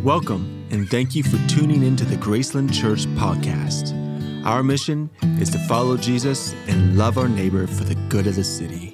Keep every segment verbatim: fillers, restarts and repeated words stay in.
Welcome, and thank you for tuning into the Graceland Church podcast. Our mission is to follow Jesus and love our neighbor for the good of the city.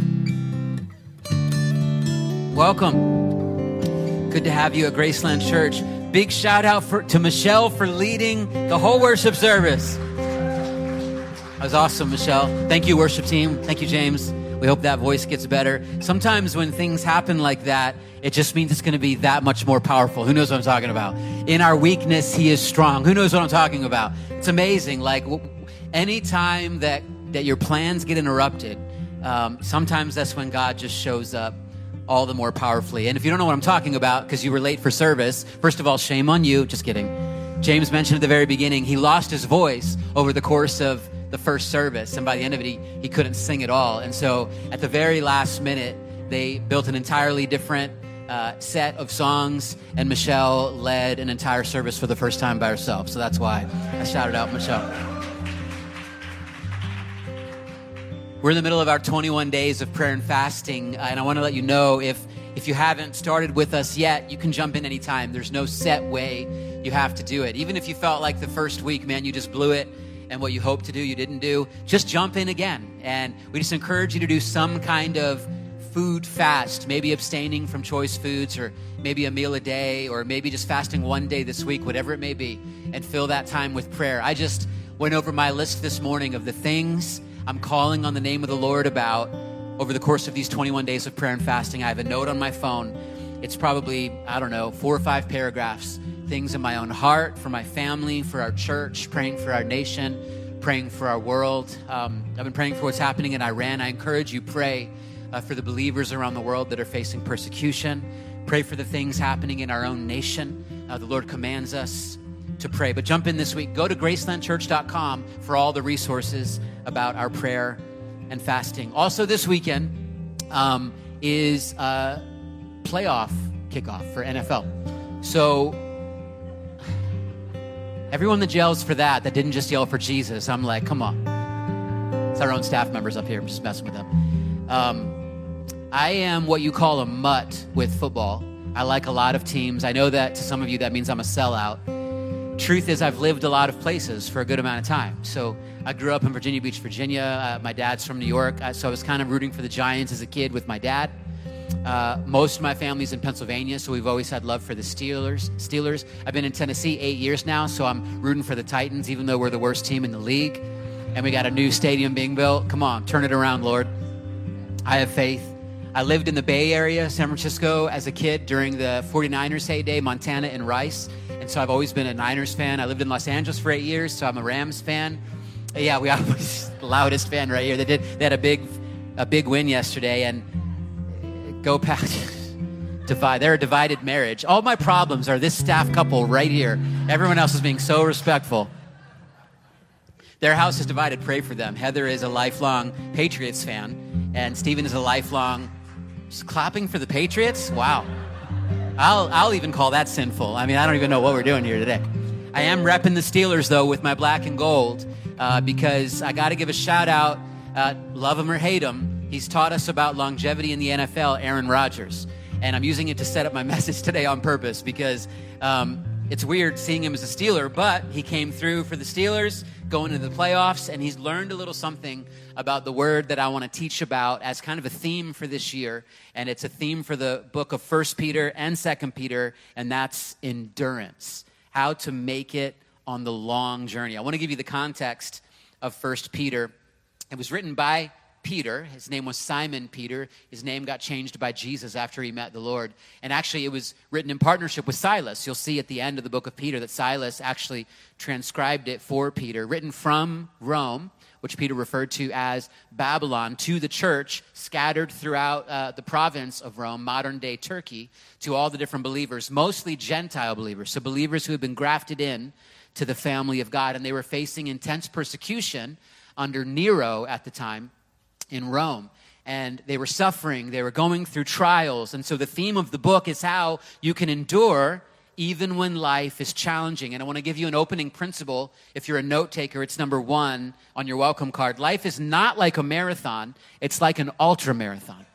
Welcome. Good to have you at Graceland Church. Big shout out for, to Michelle for leading the whole worship service. That was awesome, Michelle. Thank you, worship team. Thank you, James. We hope that voice gets better. Sometimes when things happen like that, it just means it's going to be that much more powerful. Who knows what I'm talking about? In our weakness, he is strong. Who knows what I'm talking about? It's amazing. Like anytime that, that your plans get interrupted, um, sometimes that's when God just shows up all the more powerfully. And if you don't know what I'm talking about because you were late for service, first of all, shame on you. Just kidding. James mentioned at the very beginning, he lost his voice over the course of the first service. And by the end of it, he, he couldn't sing at all. And so at the very last minute, they built an entirely different uh, set of songs, and Michelle led an entire service for the first time by herself. So that's why I shouted out Michelle. We're in the middle of our twenty-one days of prayer and fasting, uh, and I want to let you know if if you haven't started with us yet, you can jump in anytime. There's no set way you have to do it. Even if you felt like the first week, man, you just blew it, and what you hoped to do, you didn't do, just jump in again. And we just encourage you to do some kind of food fast, maybe abstaining from choice foods, or maybe a meal a day, or maybe just fasting one day this week, whatever it may be, and fill that time with prayer. I just went over my list this morning of the things I'm calling on the name of the Lord about over the course of these twenty-one days of prayer and fasting. I have a note on my phone. It's probably, I don't know, four or five paragraphs. Things in my own heart, for my family, for our church, praying for our nation, praying for our world. Um, I've been praying for what's happening in Iran. I encourage you, pray uh, for the believers around the world that are facing persecution. Pray for the things happening in our own nation. Uh, the Lord commands us to pray. But jump in this week. Go to graceland church dot com for all the resources about our prayer and fasting. Also this weekend um, is a playoff kickoff for N F L. So everyone that yells for that, that didn't just yell for Jesus, I'm like, come on. It's our own staff members up here. I'm just messing with them. Um, I am what you call a mutt with football. I like a lot of teams. I know that to some of you, that means I'm a sellout. Truth is, I've lived a lot of places for a good amount of time. So I grew up in Virginia Beach, Virginia. Uh, my dad's from New York. Uh, so I was kind of rooting for the Giants as a kid with my dad. Uh, most of my family's in Pennsylvania, so we've always had love for the Steelers. Steelers. I've been in Tennessee eight years now, so I'm rooting for the Titans, even though we're the worst team in the league. And we got a new stadium being built. Come on, turn it around, Lord. I have faith. I lived in the Bay Area, San Francisco, as a kid during the forty-niners heyday, Montana and Rice. And so I've always been a Niners fan. I lived in Los Angeles for eight years, so I'm a Rams fan. Yeah, we are the loudest fan right here. They did. They had a big, a big win yesterday, and go past divide. They're a divided marriage. All my problems are this staff couple right here. Everyone else is being so respectful. Their house is divided. Pray for them. Heather is a lifelong Patriots fan, and Stephen is a lifelong just clapping for the Patriots. Wow. I'll I'll even call that sinful. I mean, I don't even know what we're doing here today. I am repping the Steelers, though, with my black and gold, uh, because I got to give a shout out, uh, love him or hate him. He's taught us about longevity in the N F L, Aaron Rodgers. And I'm using it to set up my message today on purpose because um, it's weird seeing him as a Steeler, but he came through for the Steelers, going into the playoffs, and he's learned a little something about the word that I want to teach about as kind of a theme for this year. And it's a theme for the book of First Peter and Second Peter, and that's endurance, how to make it on the long journey. I want to give you the context of First Peter. It was written by Peter. His name was Simon Peter. His name got changed by Jesus after he met the Lord. And actually, it was written in partnership with Silas. You'll see at the end of the book of Peter that Silas actually transcribed it for Peter, written from Rome, which Peter referred to as Babylon, to the church scattered throughout uh, the province of Rome, modern-day Turkey, to all the different believers, mostly Gentile believers, so believers who had been grafted in to the family of God, and they were facing intense persecution under Nero at the time in Rome. And they were suffering, they were going through trials. And so the theme of the book is how you can endure even when life is challenging. And I want to give you an opening principle. If you're a note taker, it's number one on your welcome card. Life is not like a marathon, it's like an ultra marathon.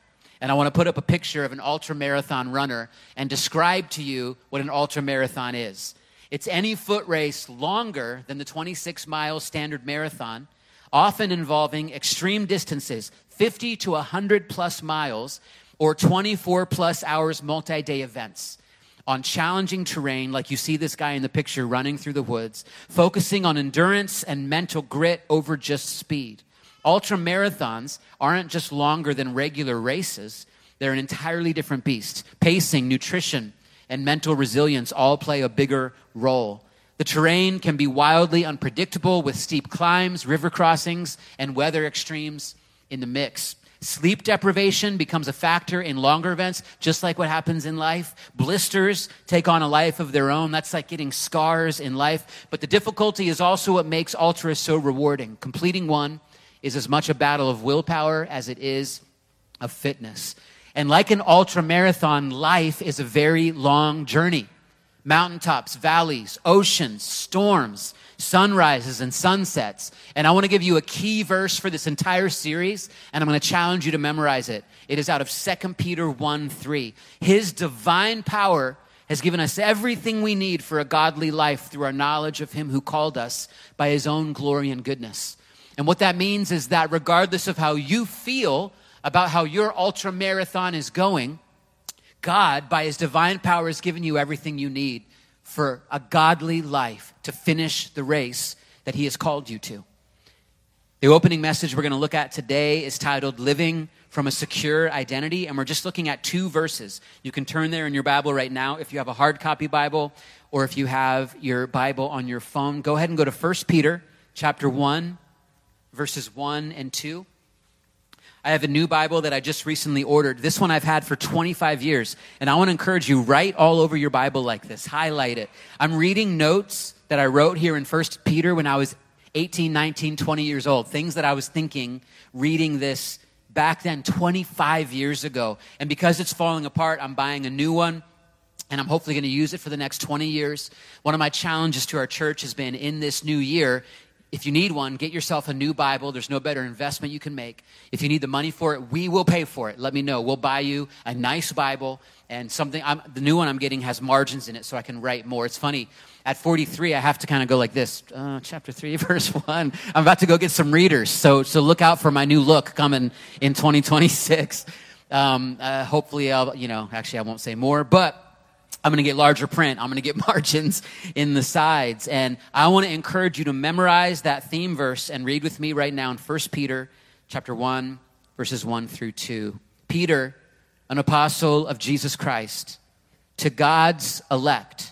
And I want to put up a picture of an ultramarathon runner and describe to you what an ultramarathon is. It's any foot race longer than the twenty-six mile standard marathon, often involving extreme distances, fifty to one hundred plus miles, or twenty-four plus hours multi-day events on challenging terrain like you see this guy in the picture running through the woods, focusing on endurance and mental grit over just speed. Ultra marathons aren't just longer than regular races. They're an entirely different beast. Pacing, nutrition, and mental resilience all play a bigger role. The terrain can be wildly unpredictable with steep climbs, river crossings, and weather extremes in the mix. Sleep deprivation becomes a factor in longer events, just like what happens in life. Blisters take on a life of their own. That's like getting scars in life. But the difficulty is also what makes ultras so rewarding. Completing one is as much a battle of willpower as it is of fitness. And like an ultra marathon, life is a very long journey. Mountaintops, valleys, oceans, storms, sunrises, and sunsets. And I want to give you a key verse for this entire series, and I'm going to challenge you to memorize it. It is out of Second Peter one three. His divine power has given us everything we need for a godly life through our knowledge of him who called us by his own glory and goodness. And what that means is that regardless of how you feel about how your ultra marathon is going, God, by his divine power, has given you everything you need for a godly life to finish the race that he has called you to. The opening message we're going to look at today is titled Living from a Secure Identity, and we're just looking at two verses. You can turn there in your Bible right now if you have a hard copy Bible or if you have your Bible on your phone. Go ahead and go to First Peter chapter one, verses one and two. I have a new Bible that I just recently ordered. This one I've had for twenty-five years. And I want to encourage you, write all over your Bible like this. Highlight it. I'm reading notes that I wrote here in First Peter when I was eighteen, nineteen, twenty years old. Things that I was thinking, reading this back then, twenty-five years ago. And because it's falling apart, I'm buying a new one. And I'm hopefully going to use it for the next twenty years. One of my challenges to our church has been in this new year, if you need one, get yourself a new Bible. There's no better investment you can make. If you need the money for it, we will pay for it. Let me know. We'll buy you a nice Bible and something. I'm, the new one I'm getting has margins in it so I can write more. It's funny. At forty-three, I have to kind of go like this. Uh, chapter three, verse one. I'm about to go get some readers. So, so look out for my new look coming in twenty twenty-six. Um, uh, hopefully, I'll, you know, actually I won't say more, but I'm going to get larger print. I'm going to get margins in the sides. And I want to encourage you to memorize that theme verse and read with me right now in First Peter chapter one, verses one through two. Peter, an apostle of Jesus Christ, to God's elect,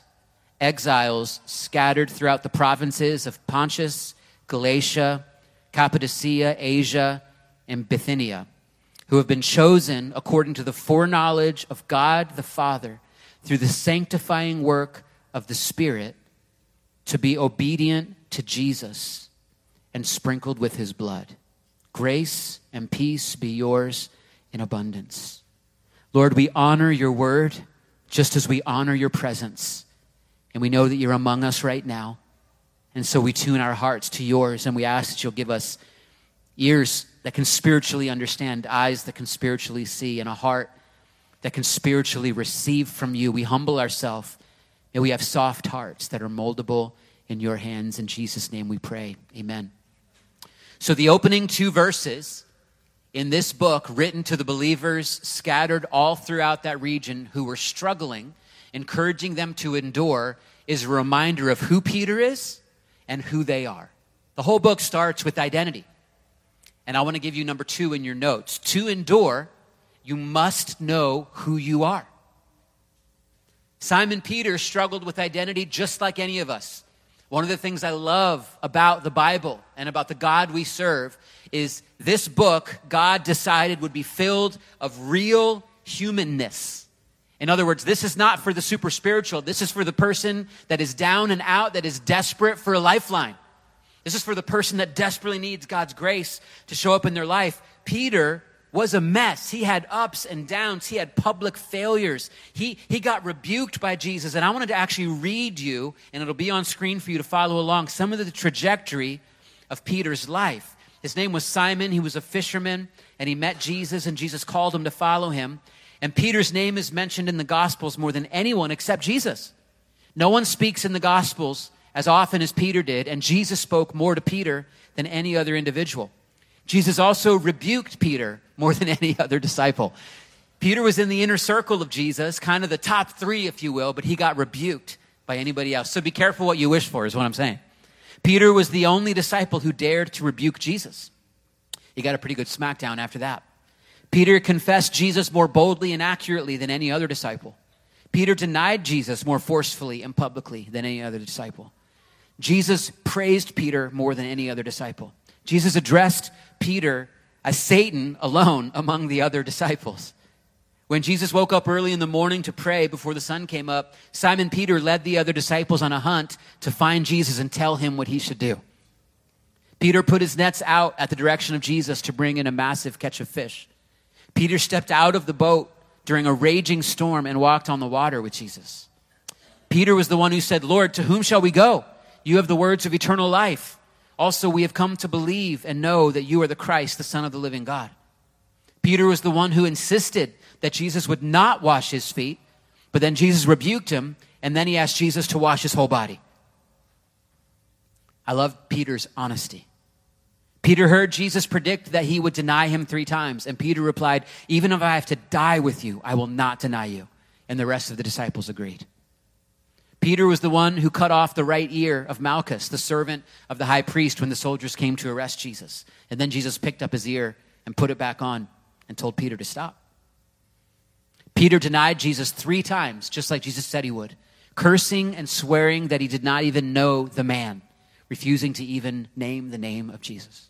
exiles scattered throughout the provinces of Pontus, Galatia, Cappadocia, Asia, and Bithynia, who have been chosen according to the foreknowledge of God the Father, through the sanctifying work of the Spirit, to be obedient to Jesus and sprinkled with his blood. Grace and peace be yours in abundance. Lord, we honor your word just as we honor your presence. And we know that you're among us right now. And so we tune our hearts to yours, and we ask that you'll give us ears that can spiritually understand, eyes that can spiritually see, and a heart that can spiritually receive from you. We humble ourselves. May we have soft hearts that are moldable in your hands. In Jesus' name we pray. Amen. So the opening two verses in this book, written to the believers scattered all throughout that region who were struggling, encouraging them to endure, is a reminder of who Peter is and who they are. The whole book starts with identity. And I want to give you number two in your notes. To endure, you must know who you are. Simon Peter struggled with identity just like any of us. One of the things I love about the Bible and about the God we serve is this book, God decided, would be filled of real humanness. In other words, this is not for the super spiritual. This is for the person that is down and out, that is desperate for a lifeline. This is for the person that desperately needs God's grace to show up in their life. Peter was a mess. He had ups and downs. He had public failures. He, he got rebuked by Jesus. And I wanted to actually read you, and it'll be on screen for you to follow along, some of the trajectory of Peter's life. His name was Simon. He was a fisherman, and he met Jesus, and Jesus called him to follow him. And Peter's name is mentioned in the Gospels more than anyone except Jesus. No one speaks in the Gospels as often as Peter did, and Jesus spoke more to Peter than any other individual. Jesus also rebuked Peter more than any other disciple. Peter was in the inner circle of Jesus, kind of the top three, if you will, but he got rebuked by anybody else. So be careful what you wish for, is what I'm saying. Peter was the only disciple who dared to rebuke Jesus. He got a pretty good smackdown after that. Peter confessed Jesus more boldly and accurately than any other disciple. Peter denied Jesus more forcefully and publicly than any other disciple. Jesus praised Peter more than any other disciple. Jesus addressed Peter as Satan alone among the other disciples. When Jesus woke up early in the morning to pray before the sun came up, Simon Peter led the other disciples on a hunt to find Jesus and tell him what he should do. Peter put his nets out at the direction of Jesus to bring in a massive catch of fish. Peter stepped out of the boat during a raging storm and walked on the water with Jesus. Peter was the one who said, "Lord, to whom shall we go? You have the words of eternal life. Also, we have come to believe and know that you are the Christ, the Son of the living God." Peter was the one who insisted that Jesus would not wash his feet, but then Jesus rebuked him, and then he asked Jesus to wash his whole body. I love Peter's honesty. Peter heard Jesus predict that he would deny him three times, and Peter replied, "Even if I have to die with you, I will not deny you." And the rest of the disciples agreed. Peter was the one who cut off the right ear of Malchus, the servant of the high priest, when the soldiers came to arrest Jesus. And then Jesus picked up his ear and put it back on and told Peter to stop. Peter denied Jesus three times, just like Jesus said he would, cursing and swearing that he did not even know the man, refusing to even name the name of Jesus.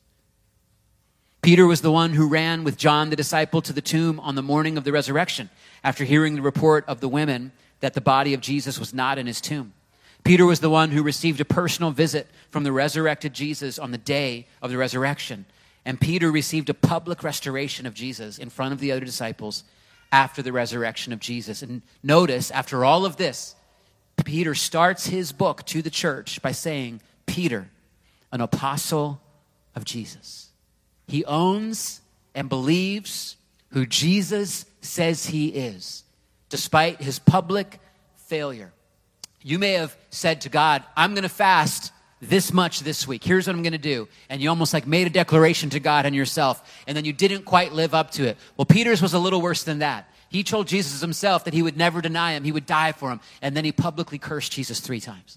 Peter was the one who ran with John the disciple to the tomb on the morning of the resurrection after hearing the report of the women that the body of Jesus was not in his tomb. Peter was the one who received a personal visit from the resurrected Jesus on the day of the resurrection. And Peter received a public restoration of Jesus in front of the other disciples after the resurrection of Jesus. And notice, after all of this, Peter starts his book to the church by saying, Peter, an apostle of Jesus. He owns and believes who Jesus says he is, despite his public failure. You may have said to God, I'm going to fast this much this week. Here's what I'm going to do. And you almost like made a declaration to God and yourself, and then you didn't quite live up to it. Well, Peter's was a little worse than that. He told Jesus himself that he would never deny him. He would die for him. And then he publicly cursed Jesus three times.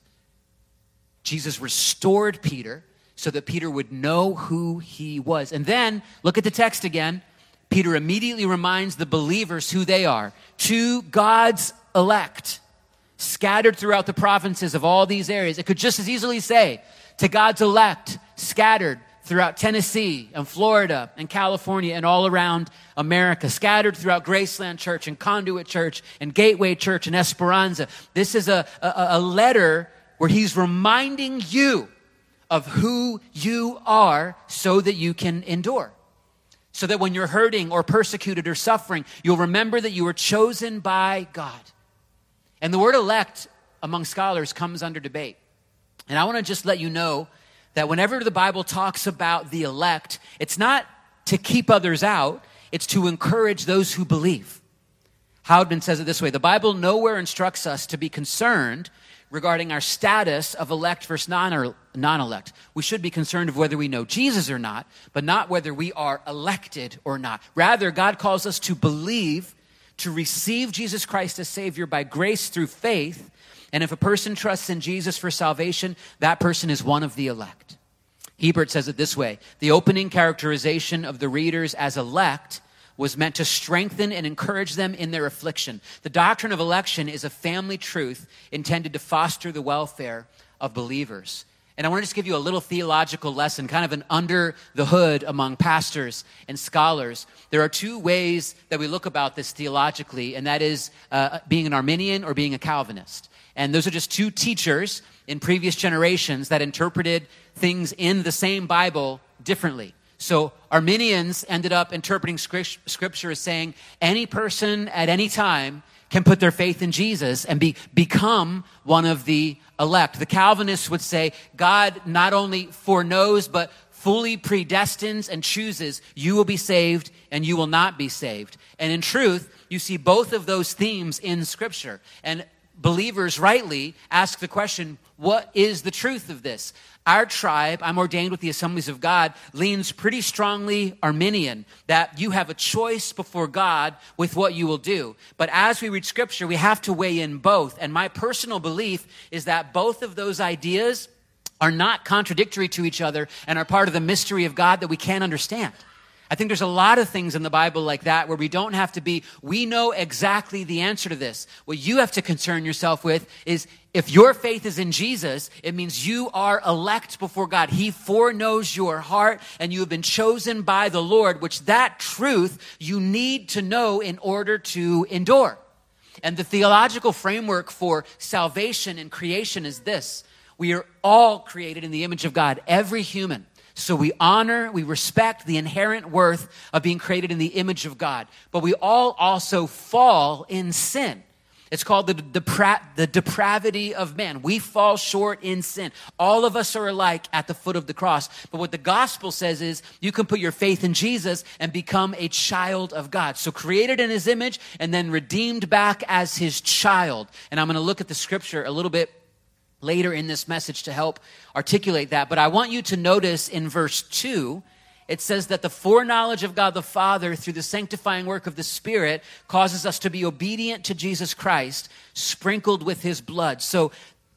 Jesus restored Peter so that Peter would know who he was. And then, look at the text again. Peter immediately reminds the believers who they are. To God's elect, scattered throughout the provinces of all these areas. It could just as easily say, to God's elect, scattered throughout Tennessee and Florida and California and all around America, scattered throughout Graceland Church and Conduit Church and Gateway Church and Esperanza. This is a, a, a letter where he's reminding you of who you are so that you can endure. So that when you're hurting or persecuted or suffering, you'll remember that you were chosen by God. And the word elect among scholars comes under debate. And I want to just let you know that whenever the Bible talks about the elect, it's not to keep others out, it's to encourage those who believe. Howden says it this way: the Bible nowhere instructs us to be concerned regarding our status of elect versus non- non-elect. We should be concerned of whether we know Jesus or not, but not whether we are elected or not. Rather, God calls us to believe, to receive Jesus Christ as Savior by grace through faith. And if a person trusts in Jesus for salvation, that person is one of the elect. Hebert says it this way: the opening characterization of the readers as elect was meant to strengthen and encourage them in their affliction. The doctrine of election is a family truth intended to foster the welfare of believers. And I want to just give you a little theological lesson, kind of an under the hood among pastors and scholars. There are two ways that we look about this theologically, and that is uh, being an Arminian or being a Calvinist. And those are just two teachers in previous generations that interpreted things in the same Bible differently. So Arminians ended up interpreting scripture as saying any person at any time can put their faith in Jesus and be become one of the elect. The Calvinists would say God not only foreknows but fully predestines and chooses you will be saved and you will not be saved. And in truth, you see both of those themes in Scripture. And believers rightly ask the question, what is the truth of this? Our tribe, I'm ordained with the Assemblies of God, leans pretty strongly Arminian, that you have a choice before God with what you will do. But as we read Scripture, we have to weigh in both. And my personal belief is that both of those ideas are not contradictory to each other and are part of the mystery of God that we can't understand. I think there's a lot of things in the Bible like that where we don't have to be, we know exactly the answer to this. What you have to concern yourself with is if your faith is in Jesus, it means you are elect before God. He foreknows your heart and you have been chosen by the Lord, which that truth you need to know in order to endure. And the theological framework for salvation and creation is this. We are all created in the image of God, every human. So we honor, we respect the inherent worth of being created in the image of God. But we all also fall in sin. It's called the, depra- the depravity of man. We fall short in sin. All of us are alike at the foot of the cross. But what the gospel says is you can put your faith in Jesus and become a child of God. So created in his image and then redeemed back as his child. And I'm going to look at the scripture a little bit later in this message to help articulate that. But I want you to notice in verse two, it says that the foreknowledge of God the Father through the sanctifying work of the Spirit causes us to be obedient to Jesus Christ, sprinkled with his blood. So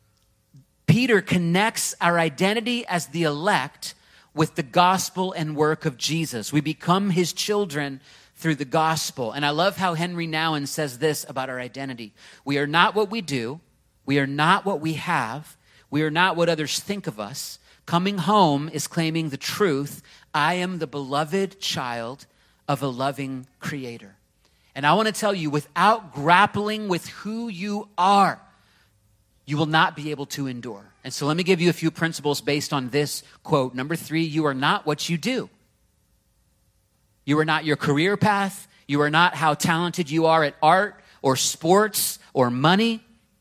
Peter connects our identity as the elect with the gospel and work of Jesus. We become his children through the gospel. And I love how Henry Nouwen says this about our identity. We are not what we do. We are not what we have. We are not what others think of us. Coming home is claiming the truth. I am the beloved child of a loving creator. And I want to tell you, without grappling with who you are, you will not be able to endure. And so let me give you a few principles based on this quote. Number three, you are not what you do. You are not your career path. You are not how talented you are at art or sports or money.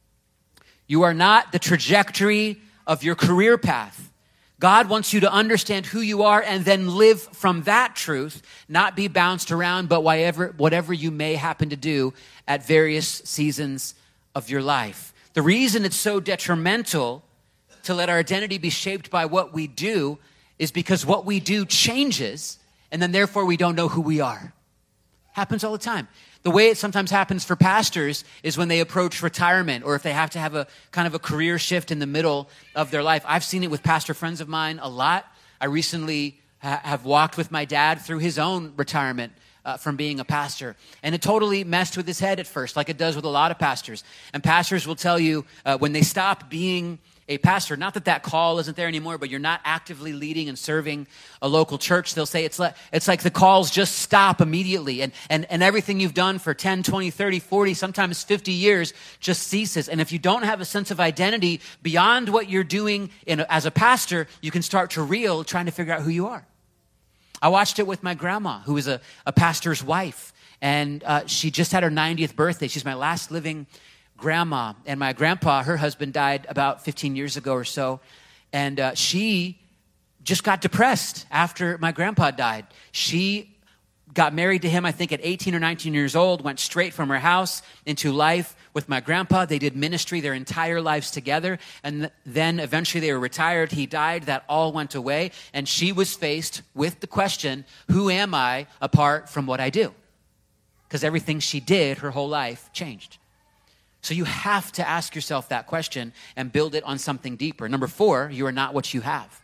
You are not the trajectory of your career path. God wants you to understand who you are and then live from that truth, not be bounced around, but whatever, whatever you may happen to do at various seasons of your life. The reason it's so detrimental to let our identity be shaped by what we do is because what we do changes, and then therefore we don't know who we are. Happens all the time. The way it sometimes happens for pastors is when they approach retirement or if they have to have a kind of a career shift in the middle of their life. I've seen it with pastor friends of mine a lot. I recently ha- have walked with my dad through his own retirement uh, from being a pastor. And it totally messed with his head at first, like it does with a lot of pastors. And pastors will tell you uh, when they stop being a pastor, not that that call isn't there anymore, but you're not actively leading and serving a local church, they'll say it's like, it's like the calls just stop immediately and, and, and everything you've done for ten, twenty, thirty, forty, sometimes fifty years just ceases. And if you don't have a sense of identity beyond what you're doing in a, as a pastor, you can start to reel trying to figure out who you are. I watched it with my grandma, who is a, a pastor's wife, and uh, she just had her ninetieth birthday. She's my last living grandma. And my grandpa, her husband, died about fifteen years ago or so. And uh, she just got depressed after my grandpa died. She got married to him, I think, at eighteen or nineteen years old, went straight from her house into life with my grandpa. They did ministry their entire lives together. And th- then eventually they were retired. He died. That all went away. And she was faced with the question, who am I apart from what I do? Because everything she did her whole life changed. So you have to ask yourself that question and build it on something deeper. Number four, you are not what you have.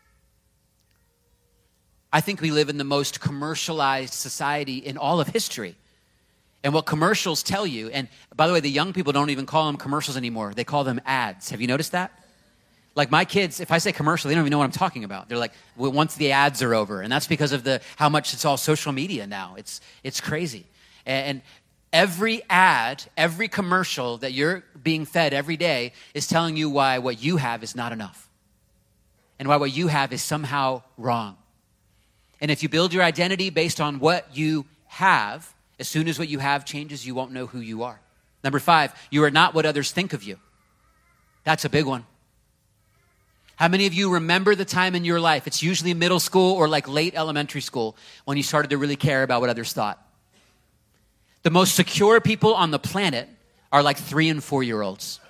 I think we live in the most commercialized society in all of history. And what commercials tell you, and by the way, the young people don't even call them commercials anymore. They call them ads. Have you noticed that? Like my kids, if I say commercial, they don't even know what I'm talking about. They're like, well, once the ads are over. And that's because of the how much it's all social media now. It's it's crazy. And, and every ad, every commercial that you're being fed every day is telling you why what you have is not enough. And why what you have is somehow wrong. And if you build your identity based on what you have, as soon as what you have changes, you won't know who you are. Number five, you are not what others think of you. That's a big one. How many of you remember the time in your life, it's usually middle school or like late elementary school, when you started to really care about what others thought? The most secure people on the planet are like three and four-year-olds.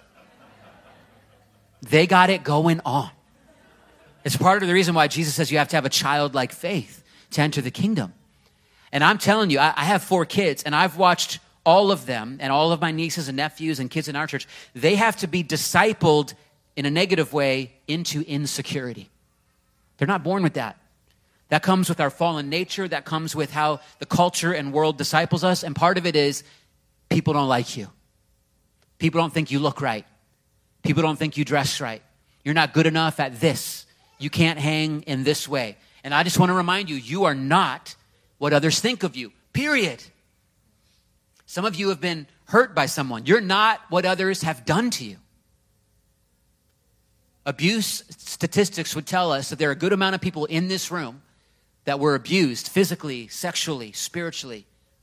They got it going on. It's part of the reason why Jesus says you have to have a childlike faith to enter the kingdom. And I'm telling you, I, I have four kids, and I've watched all of them and all of my nieces and nephews and kids in our church. They have to be discipled in a negative way into insecurity. They're not born with that. That comes with our fallen nature. That comes with how the culture and world disciples us. And part of it is people don't like you. People don't think you look right. People don't think you dress right. You're not good enough at this. You can't hang in this way. And I just want to remind you, you are not what others think of you, period. Some of you have been hurt by someone. You're not what others have done to you. Abuse statistics would tell us that there are a good amount of people in this room that were abused physically, sexually, spiritually,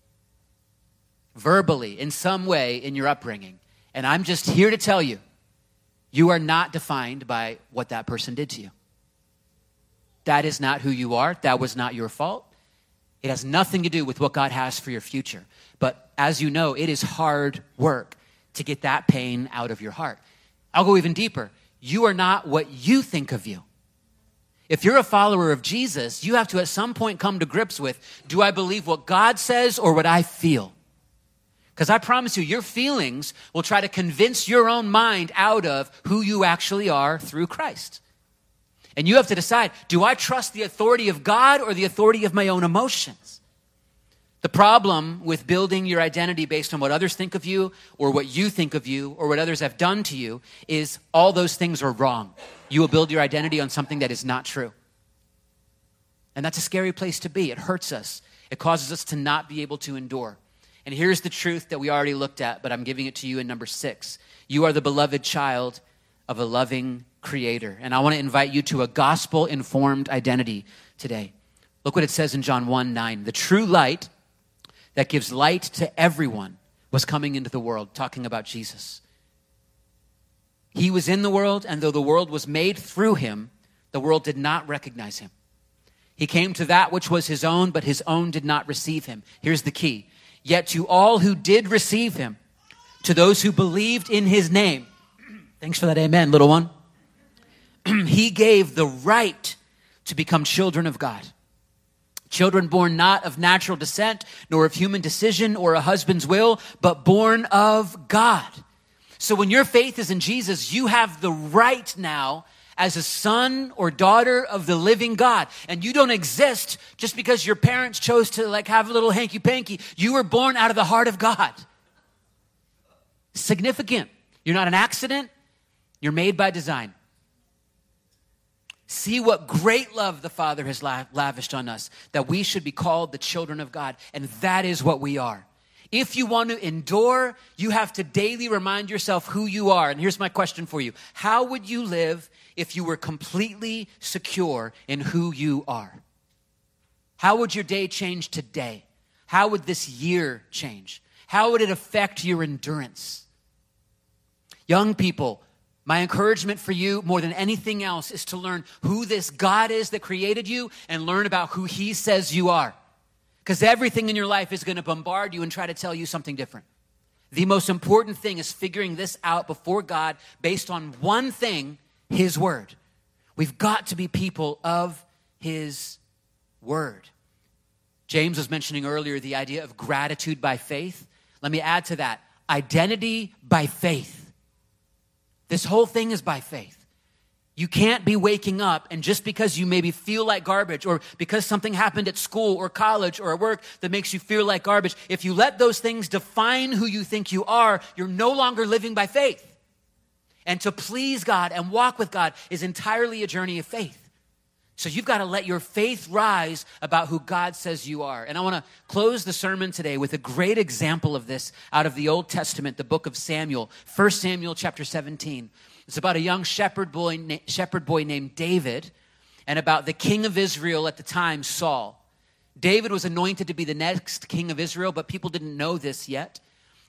verbally, in some way in your upbringing. And I'm just here to tell you, you are not defined by what that person did to you. That is not who you are. That was not your fault. It has nothing to do with what God has for your future. But as you know, it is hard work to get that pain out of your heart. I'll go even deeper. You are not what you think of you. If you're a follower of Jesus, you have to at some point come to grips with, do I believe what God says or what I feel? Because I promise you, your feelings will try to convince your own mind out of who you actually are through Christ. And you have to decide, do I trust the authority of God or the authority of my own emotions? The problem with building your identity based on what others think of you or what you think of you or what others have done to you is all those things are wrong. You will build your identity on something that is not true. And that's a scary place to be. It hurts us. It causes us to not be able to endure. And here's the truth that we already looked at, but I'm giving it to you in number six. You are the beloved child of a loving Creator. And I want to invite you to a gospel-informed identity today. Look what it says in John one nine. The true light that gives light to everyone was coming into the world, talking about Jesus. He was in the world, and though the world was made through him, the world did not recognize him. He came to that which was his own, but his own did not receive him. Here's the key. Yet to all who did receive him, to those who believed in his name, thanks for that amen, little one, he gave the right to become children of God. Children born not of natural descent, nor of human decision or a husband's will, but born of God. So when your faith is in Jesus, you have the right now as a son or daughter of the living God. And you don't exist just because your parents chose to like have a little hanky-panky. You were born out of the heart of God. Significant. You're not an accident. You're made by design. See what great love the Father has lavished on us, that we should be called the children of God. And that is what we are. If you want to endure, you have to daily remind yourself who you are. And here's my question for you. How would you live if you were completely secure in who you are? How would your day change today? How would this year change? How would it affect your endurance? Young people, my encouragement for you more than anything else is to learn who this God is that created you and learn about who he says you are. Because everything in your life is going to bombard you and try to tell you something different. The most important thing is figuring this out before God based on one thing, his word. We've got to be people of his word. James was mentioning earlier the idea of gratitude by faith. Let me add to that, identity by faith. This whole thing is by faith. You can't be waking up and just because you maybe feel like garbage or because something happened at school or college or at work that makes you feel like garbage, if you let those things define who you think you are, you're no longer living by faith. And to please God and walk with God is entirely a journey of faith. So you've got to let your faith rise about who God says you are. And I want to close the sermon today with a great example of this out of the Old Testament, the book of Samuel, First Samuel chapter seventeen. It's about a young shepherd boy, shepherd boy named David and about the king of Israel at the time, Saul. David was anointed to be the next king of Israel, but people didn't know this yet.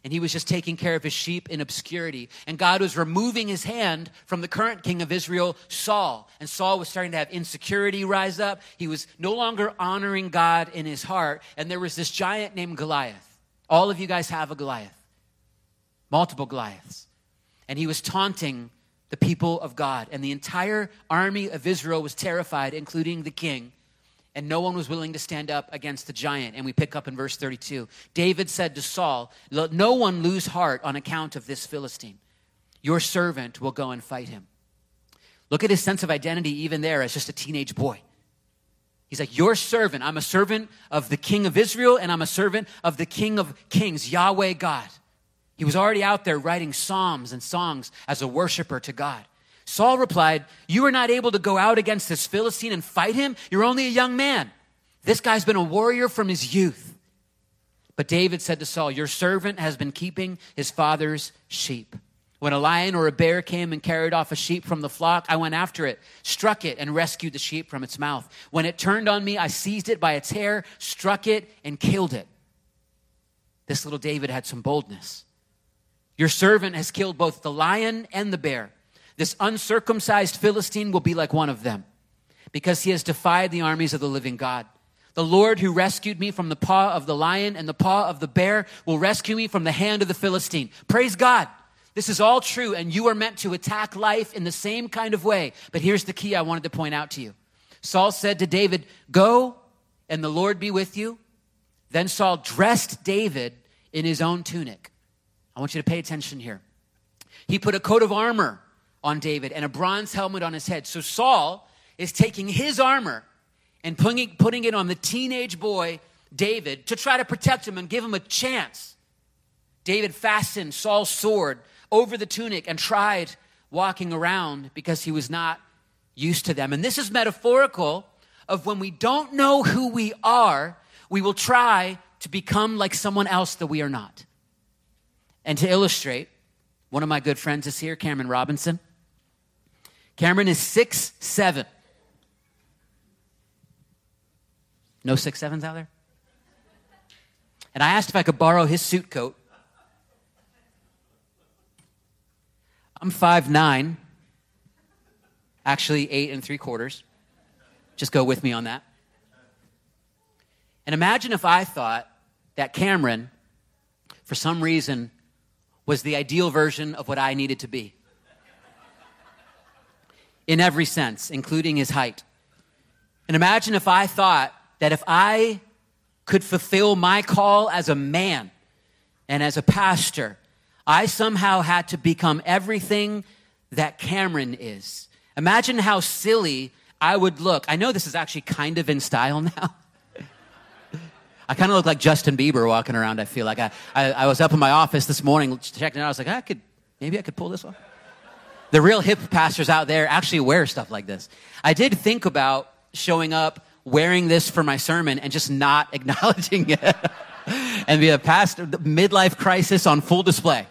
and he was just taking care of his sheep in obscurity. And God was removing his hand from the current king of Israel, Saul. And Saul was starting to have insecurity rise up. He was no longer honoring God in his heart. And there was this giant named Goliath. All of you guys have a Goliath. Multiple Goliaths. And he was taunting the people of God. And the entire army of Israel was terrified, including the king. And no one was willing to stand up against the giant. And we pick up in verse thirty-two. David said to Saul, "Let no one lose heart on account of this Philistine. Your servant will go and fight him." Look at his sense of identity even there as just a teenage boy. He's like, your servant. I'm a servant of the king of Israel, and I'm a servant of the king of kings, Yahweh God. He was already out there writing psalms and songs as a worshiper to God. Saul replied, "You are not able to go out against this Philistine and fight him. You're only a young man. This guy's been a warrior from his youth." But David said to Saul, "Your servant has been keeping his father's sheep. When a lion or a bear came and carried off a sheep from the flock, I went after it, struck it, and rescued the sheep from its mouth. When it turned on me, I seized it by its hair, struck it, and killed it." This little David had some boldness. "Your servant has killed both the lion and the bear. This uncircumcised Philistine will be like one of them, because he has defied the armies of the living God. The Lord who rescued me from the paw of the lion and the paw of the bear will rescue me from the hand of the Philistine." Praise God. This is all true, and you are meant to attack life in the same kind of way. But here's the key I wanted to point out to you. Saul said to David, "Go, and the Lord be with you." Then Saul dressed David in his own tunic. I want you to pay attention here. He put a coat of armor on David and a bronze helmet on his head. So Saul is taking his armor and putting, putting it on the teenage boy, David, to try to protect him and give him a chance. David fastened Saul's sword over the tunic and tried walking around because he was not used to them. And this is metaphorical of when we don't know who we are, we will try to become like someone else that we are not. And to illustrate, one of my good friends is here, Cameron Robinson. Cameron is six seven. No six sevens out there? And I asked if I could borrow his suit coat. I'm five nine. Actually, eight and three quarters. Just go with me on that. And imagine if I thought that Cameron, for some reason, was the ideal version of what I needed to be. In every sense, including his height. And imagine if I thought that if I could fulfill my call as a man and as a pastor, I somehow had to become everything that Cameron is. Imagine how silly I would look. I know this is actually kind of in style now. I kind of look like Justin Bieber walking around, I feel like. I, I, I was up in my office this morning checking it out. I was like, I could, maybe I could pull this off. The real hip pastors out there actually wear stuff like this. I did think about showing up wearing this for my sermon and just not acknowledging it and be a pastor, midlife crisis on full display.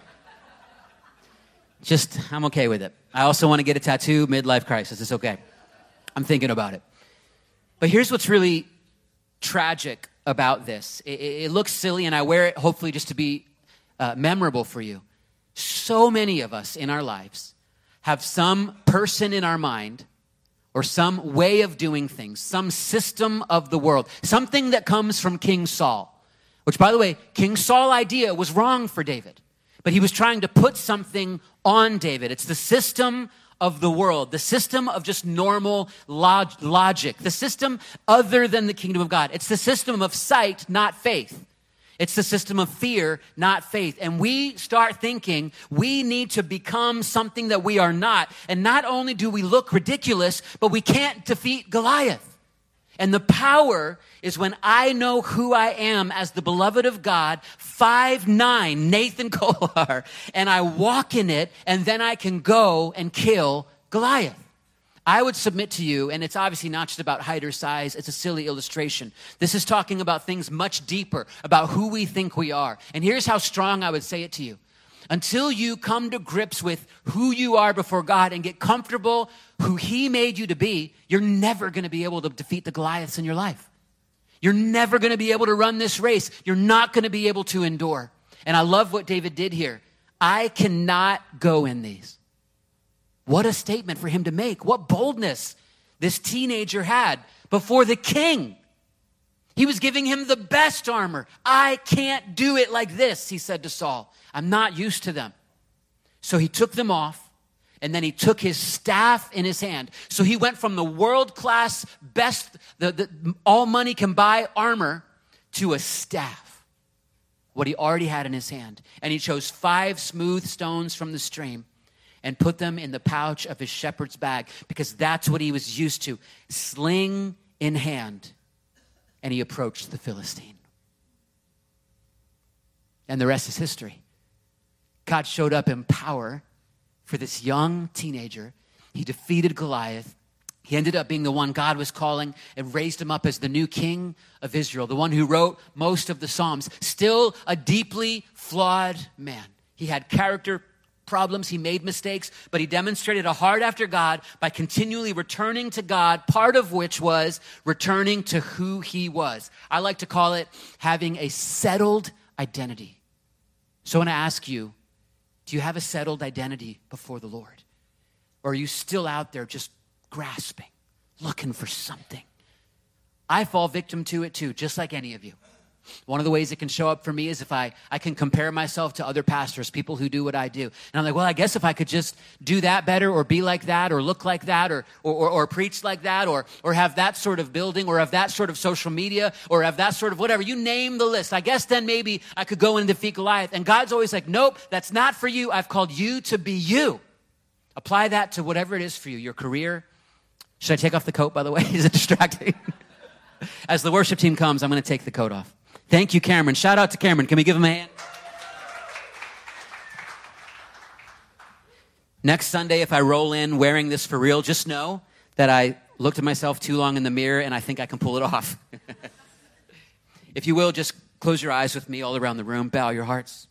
Just, I'm okay with it. I also want to get a tattoo, midlife crisis. It's okay. I'm thinking about it. But here's what's really tragic about this. It, it looks silly, and I wear it hopefully just to be uh, memorable for you. So many of us in our lives have some person in our mind or some way of doing things, some system of the world, something that comes from King Saul, which, by the way, King Saul's idea was wrong for David, but he was trying to put something on David. It's the system of the world, the system of just normal log- logic, the system other than the kingdom of God. It's the system of sight, not faith. It's the system of fear, not faith. And we start thinking we need to become something that we are not. And not only do we look ridiculous, but we can't defeat Goliath. And the power is when I know who I am as the beloved of God, five nine, Nathan Kolar, and I walk in it, and then I can go and kill Goliath. I would submit to you, and it's obviously not just about height or size, it's a silly illustration. This is talking about things much deeper, about who we think we are. And here's how strong I would say it to you. Until you come to grips with who you are before God and get comfortable who he made you to be, you're never going to be able to defeat the Goliaths in your life. You're never going to be able to run this race. You're not going to be able to endure. And I love what David did here. I cannot go in these. What a statement for him to make. What boldness this teenager had before the king. He was giving him the best armor. I can't do it like this, he said to Saul. I'm not used to them. So he took them off, and then he took his staff in his hand. So he went from the world-class, best, the, the all money can buy armor to a staff, what he already had in his hand. And he chose five smooth stones from the stream and put them in the pouch of his shepherd's bag, because that's what he was used to, sling in hand. And he approached the Philistine. And the rest is history. God showed up in power for this young teenager. He defeated Goliath. He ended up being the one God was calling and raised him up as the new king of Israel, the one who wrote most of the Psalms. Still a deeply flawed man. He had character problems, he made mistakes, but he demonstrated a heart after God by continually returning to God, part of which was returning to who he was. I like to call it having a settled identity. So I want to ask you, do you have a settled identity before the Lord? Or are you still out there just grasping, looking for something? I fall victim to it too, just like any of you. One of the ways it can show up for me is if I, I can compare myself to other pastors, people who do what I do. And I'm like, well, I guess if I could just do that better or be like that or look like that or or, or, or preach like that or, or have that sort of building or have that sort of social media or have that sort of whatever. You name the list. I guess then maybe I could go and defeat Goliath. And God's always like, nope, that's not for you. I've called you to be you. Apply that to whatever it is for you, your career. Should I take off the coat, by the way? Is it distracting? As the worship team comes, I'm going to take the coat off. Thank you, Cameron. Shout out to Cameron. Can we give him a hand? Next Sunday, if I roll in wearing this for real, just know that I looked at myself too long in the mirror and I think I can pull it off. If you will, just close your eyes with me all around the room. Bow your hearts.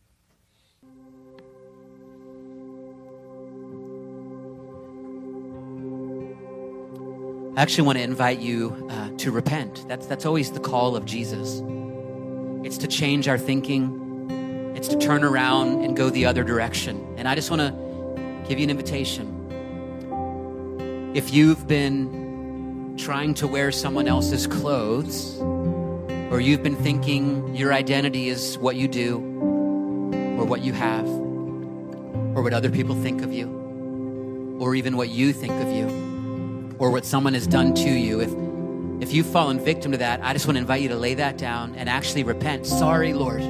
I actually want to invite you uh, to repent. That's, that's always the call of Jesus. It's to change our thinking. It's to turn around and go the other direction. And I just want to give you an invitation. If you've been trying to wear someone else's clothes, or you've been thinking your identity is what you do, or what you have, or what other people think of you, or even what you think of you, or what someone has done to you, if if you've fallen victim to that, I just want to invite you to lay that down and actually repent. Sorry, Lord.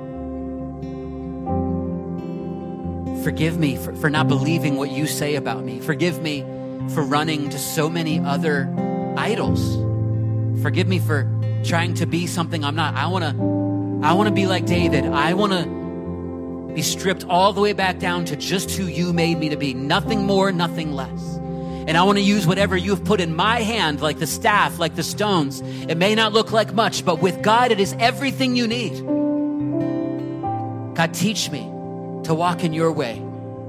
Forgive me for, for not believing what you say about me. Forgive me for running to so many other idols. Forgive me for trying to be something I'm not. I want to I want to be like David. I want to be stripped all the way back down to just who you made me to be. Nothing more, nothing less. And I want to use whatever you've put in my hand, like the staff, like the stones. It may not look like much, but with God, it is everything you need. God, teach me to walk in your way.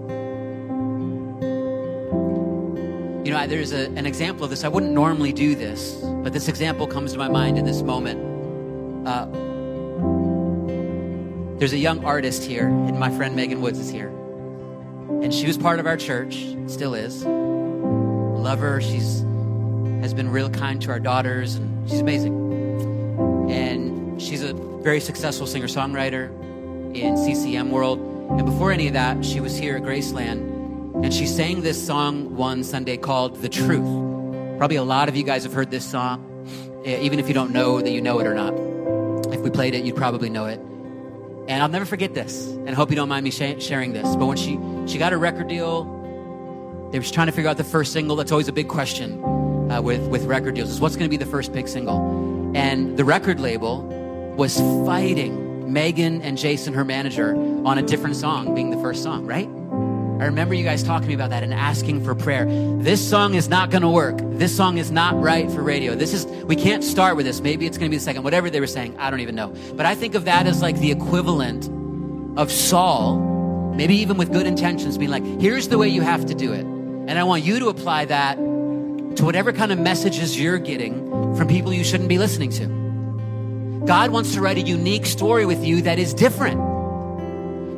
You know, there's a, an example of this. I wouldn't normally do this, but this example comes to my mind in this moment. Uh, there's a young artist here, and my friend Megan Woods is here. And she was part of our church, still is. Love her. She's has been real kind to our daughters, and she's amazing. And she's a very successful singer-songwriter in C C M world. And before any of that, she was here at Graceland, and she sang this song one Sunday called The Truth. Probably a lot of you guys have heard this song, even if you don't know that you know it or not. If we played it, you'd probably know it. And I'll never forget this, and I hope you don't mind me sh- sharing this. But when she, she got a record deal, they were trying to figure out the first single. That's always a big question uh, with, with record deals, is what's going to be the first big single? And the record label was fighting Megan and Jason, her manager, on a different song being the first song, right? I remember you guys talking to me about that and asking for prayer. This song is not going to work. This song is not right for radio. This is, we can't start with this. Maybe it's going to be the second. Whatever they were saying, I don't even know. But I think of that as like the equivalent of Saul, maybe even with good intentions, being like, here's the way you have to do it. And I want you to apply that to whatever kind of messages you're getting from people you shouldn't be listening to. God wants to write a unique story with you that is different.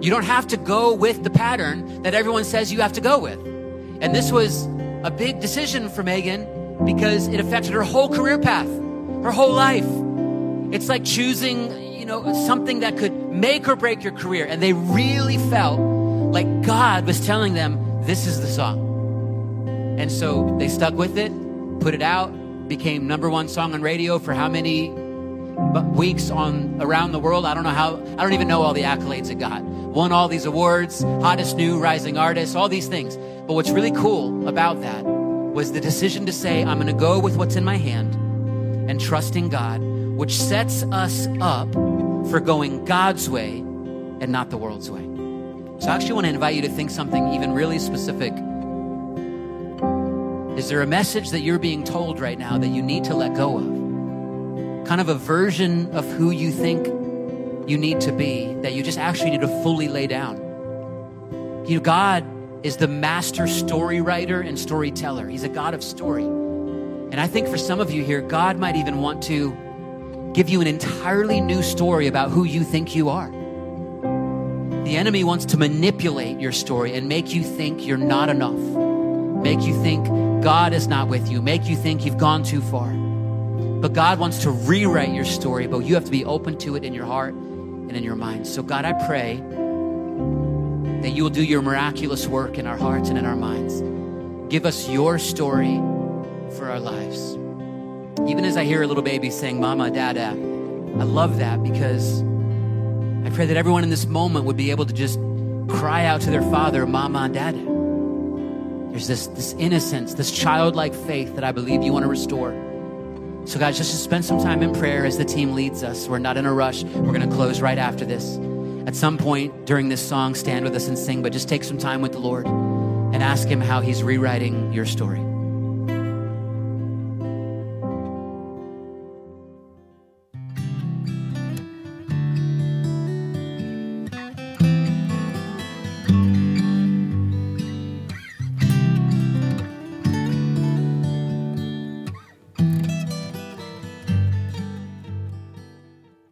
You don't have to go with the pattern that everyone says you have to go with. And this was a big decision for Megan because it affected her whole career path, her whole life. It's like choosing, you know, something that could make or break your career. And they really felt like God was telling them, this is the song. And so they stuck with it, put it out, became number one song on radio for how many weeks on around the world? I don't know how, I don't even know all the accolades it got. Won all these awards, hottest new rising artist, all these things. But what's really cool about that was the decision to say, I'm going to go with what's in my hand and trusting God, which sets us up for going God's way and not the world's way. So I actually want to invite you to think something even really specific. Is there a message that you're being told right now that you need to let go of? Kind of a version of who you think you need to be that you just actually need to fully lay down. You know, God is the master story writer and storyteller. He's a God of story. And I think for some of you here, God might even want to give you an entirely new story about who you think you are. The enemy wants to manipulate your story and make you think you're not enough, make you think God is not with you, make you think you've gone too far. But God wants to rewrite your story, but you have to be open to it in your heart and in your mind. So God, I pray that you will do your miraculous work in our hearts and in our minds. Give us your story for our lives. Even as I hear a little baby saying, Mama, Dada, I love that because I pray that everyone in this moment would be able to just cry out to their father, Mama and Dada. There's this, this innocence, this childlike faith that I believe you want to restore. So guys, just to spend some time in prayer as the team leads us. We're not in a rush. We're going to close right after this. At some point during this song, stand with us and sing, but just take some time with the Lord and ask him how he's rewriting your story.